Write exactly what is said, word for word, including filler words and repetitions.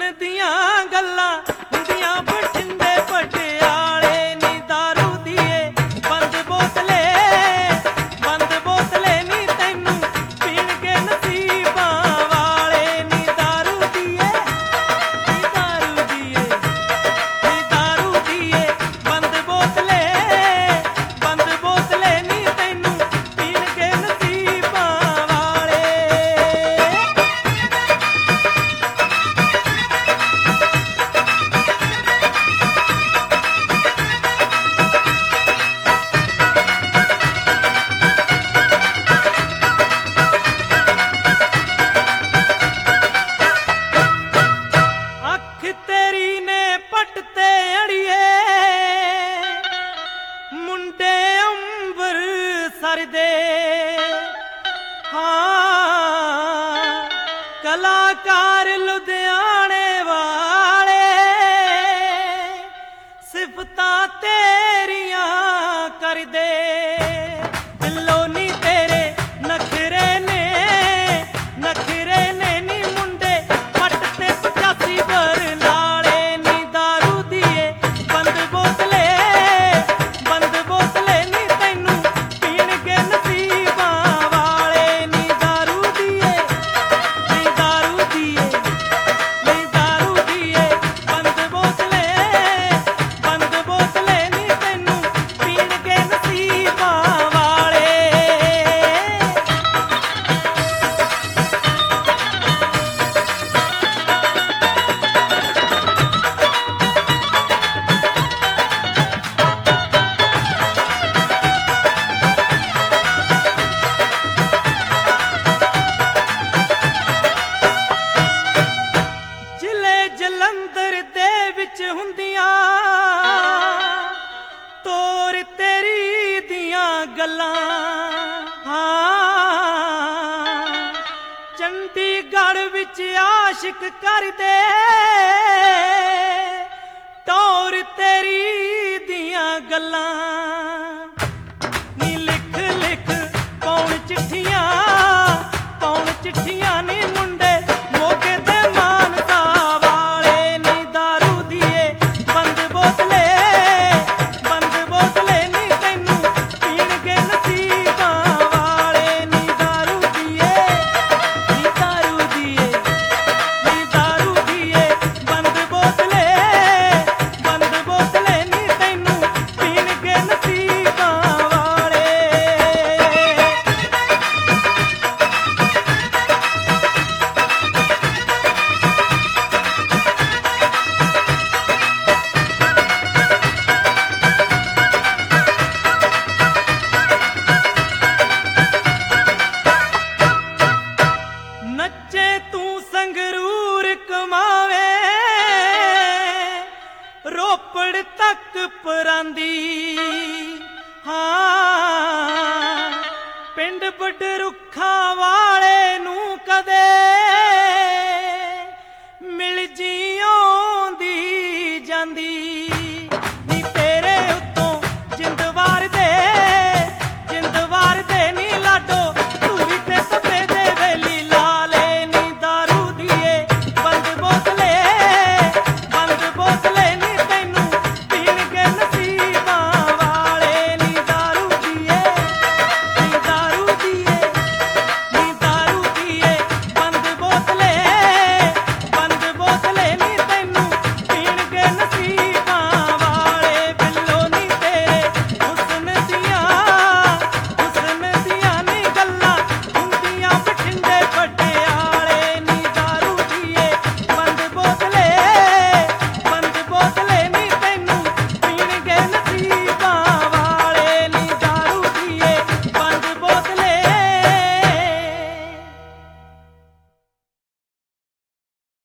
ਦੀਆਂ ਗੱਲਾਂ ਹੁੰਦੀਆਂ ਬਠਿੰਡੇ ਪਟਿਆਲੇ ਨੀ ਦਾਰੂ ਦੀਏ ਬੰਦ ਬੋਤਲੇ ਬੰਦ ਬੋਤਲੇ ਨੀ ਤੈਨੂੰ ਪੀਣਗੇ ਨਸੀਬਾਂ ਵਾਲੇ ਨੀ ਦਾਰੂ ਦੀਏ ਨੀ ਦਾਰੂ ਦੀਏ ਨੀ ਦਾਰੂ ਦੀਏ ਬੰਦ ਬੋਤਲੇ ਬੰਦ ਬੋਤਲੇ ਨੀ ਤੈਨੂੰ ਪੀਣਗੇ ਨਸੀਬਾਂ ਵਾਲੇ। ਅੱਖ ਤੇਰੀ ਨੇ ਪੱਟ ਤੇ ਅੜੀਏ ਮੁੰਡੇ ਅੰਬਰਸਰ ਦੇ ਹਾਂ ਕਲਾਕਾਰ ਲੁਧਿਆਣੇ ਵਾਲੇ ਸਿਫਤਾਂ ਤੇਰੀਆਂ ਕਰਦੇ ਦਿਲੋਂ ਨੀ ਤੇਰੇ ਨਖਰੇ ਨੇ ਨਖਰੇ ਨੇ ਨੀ ਮੁੰਡੇ ਪੱਟ ਤੇ ਪਚਾਸੀ ਬਰਨਾਲੇ ਨੀ ਦਾਰੂ ਦੀਏ ਬੰਦ ਬੋਤਲੇ ਬੰਦ ਬੋਤਲੇ ਨੀ ਤੈਨੂੰ ਪੀਣਗੇ ਨਸੀਬਾਂ ਵਾਲੇ ਨੀ ਦਾਰੂ ਦੀਏ ਨੀ ਦਾਰੂ ਦੀਏ ਨੀ ਦਾਰੂ ਦੀਏ ਬੰਦ ਬੋਤਲੇ ਬੰਦ ਬੋਤਲੇ ਨੀ ਤੈਨੂੰ ਪੀਣਗੇ ਨਸੀਬਾਂ ਵਾਲੇ। ਜ਼ਿਲ੍ਹੇ ਜਲੰਧਰ ਦੇ ਵਿੱਚ ਹੁੰਦੀਆਂ ਤੋਰ ਤੇਰੀ ਦੀਆਂ ਗੱਲਾਂ ਹਾਂ ਚੰਡੀਗੜ੍ਹ ਵਿੱਚ ਆਸ਼ਿਕ ਕਰਦੇ ਤੋਰ ਤੇਰੀ ਦੀਆਂ ਗੱਲਾਂ ਨੀ ਲਿਖ ਲਿਖ ਪਾਉਣ ਚਿੱਠੀਆਂ ਪਾਉਣ ਚਿੱਠੀਆਂ ਨੀ ਮੁੰਡੇ ਮੋਗੇ ਤੇ ਮਾਨਸਾ ਵਾਲੇ ਨੀ ਦਾਰੂ ਦੀਏ ਬੰਦ ਬੋਤਲੇ ਬੰਦ ਬੋਤਲੇ ਨੀ ਤੈਨੂੰ ਪੀਣਗੇ ਨਸੀਬਾਂ ਵਾਲੇ ਨੀ ਦਾਰੂ ਦੀਏ ਨੀ ਦਾਰੂ ਦੀਏ ਨੀ ਦਾਰੂ ਦੀਏ ਬੰਦ ਬੋਤਲੇ ਬੰਦ ਬੋਤਲੇ ਨੀ ਤੈਨੂੰ ਪੀਣਗੇ ਨਸੀਬਾਂ ਵਾਲੇ। ਨੱਚੇ ਤੂੰ ਸੰਗਰੂਰ ਕਮਾਵੇ ਰੋਪੜ ਤੱਕ ਪਰਾਂਦੀ ਹਾਂ ਪਿੰਡ ਬਡਰੁੱਖਾਂ ਵਾਲੇ ਨੂੰ ਕਦੇ